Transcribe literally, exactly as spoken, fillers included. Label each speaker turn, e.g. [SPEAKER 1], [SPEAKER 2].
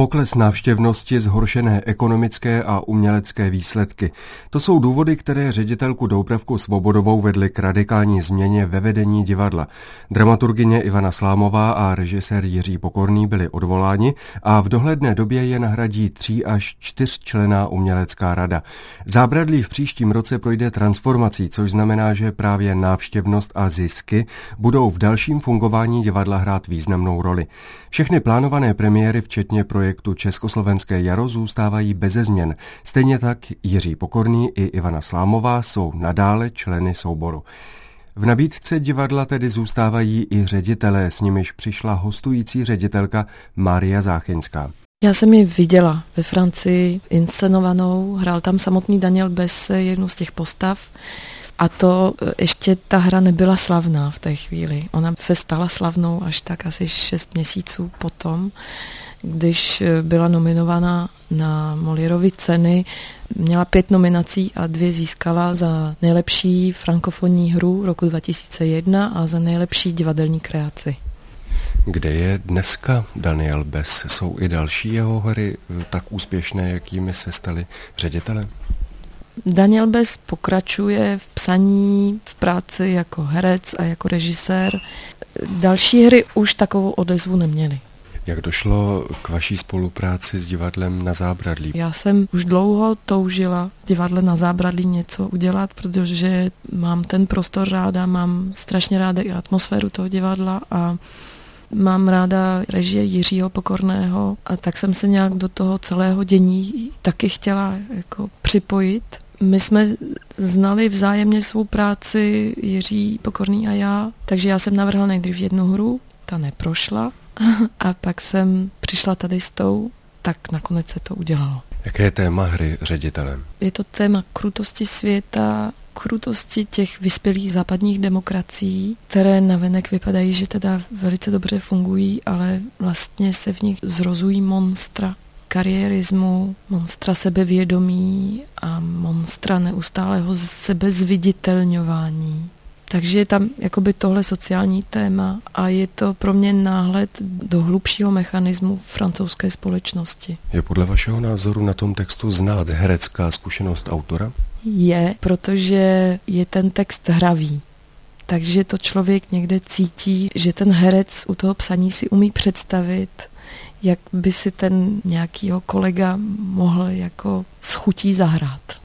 [SPEAKER 1] Pokles návštěvnosti, zhoršené ekonomické a umělecké výsledky. To jsou důvody, které ředitelku Doubravku Svobodovou vedly k radikální změně ve vedení divadla. Dramaturgyně Ivana Slámová a režisér Jiří Pokorný byli odvoláni a v dohledné době je nahradí tří až čtyřčlenná umělecká rada. Zábradlí v příštím roce projde transformací, což znamená, že právě návštěvnost a zisky budou v dalším fungování divadla hrát významnou roli. Všechny plánované premiéry, včetně projektu Československé jaro, zůstávají beze změn. Stejně tak Jiří Pokorný i Ivana Slámová jsou nadále členy souboru. V nabídce divadla tedy zůstávají i ředitelé, s nimiž přišla hostující ředitelka Mária Záchyňská.
[SPEAKER 2] Já jsem ji viděla ve Francii inscenovanou, hrál tam samotný Daniel Bes jednu z těch postav. A to ještě ta hra nebyla slavná v té chvíli. Ona se stala slavnou až tak asi šest měsíců potom, když byla nominovaná na Moliérovy ceny. Měla pět nominací a dvě získala za nejlepší frankofonní hru roku dva tisíce jedna a za nejlepší divadelní kreaci.
[SPEAKER 1] Kde je dneska Daniel Bes? Jsou i další jeho hry tak úspěšné, jakými se staly ředitelem?
[SPEAKER 2] Daniel Bes pokračuje v psaní, v práci jako herec a jako režisér. Další hry už takovou odezvu neměly.
[SPEAKER 1] Jak došlo k vaší spolupráci s divadlem Na Zábradlí?
[SPEAKER 2] Já jsem už dlouho toužila v divadle Na Zábradlí něco udělat, protože mám ten prostor ráda, mám strašně ráda i atmosféru toho divadla a mám ráda režie Jiřího Pokorného a tak jsem se nějak do toho celého dění taky chtěla jako připojit. My jsme znali vzájemně svou práci, Jiří Pokorný a já, takže já jsem navrhla nejdřív jednu hru, ta neprošla a pak jsem přišla tady s tou, tak nakonec se to udělalo.
[SPEAKER 1] Jaké je téma hry ředitelem?
[SPEAKER 2] Je to téma krutosti světa, krutosti těch vyspělých západních demokracií, které navenek vypadají, že teda velice dobře fungují, ale vlastně se v nich zrozují monstra kariérismu, monstra sebevědomí a monstra neustálého sebezviditelňování. Takže je tam jakoby tohle sociální téma a je to pro mě náhled do hlubšího mechanismu francouzské společnosti.
[SPEAKER 1] Je podle vašeho názoru na tom textu znát herecká zkušenost autora?
[SPEAKER 2] Je, protože je ten text hravý. Takže to člověk někde cítí, že ten herec u toho psaní si umí představit, jak by si ten nějakýho kolega mohl jako s chutí zahrát.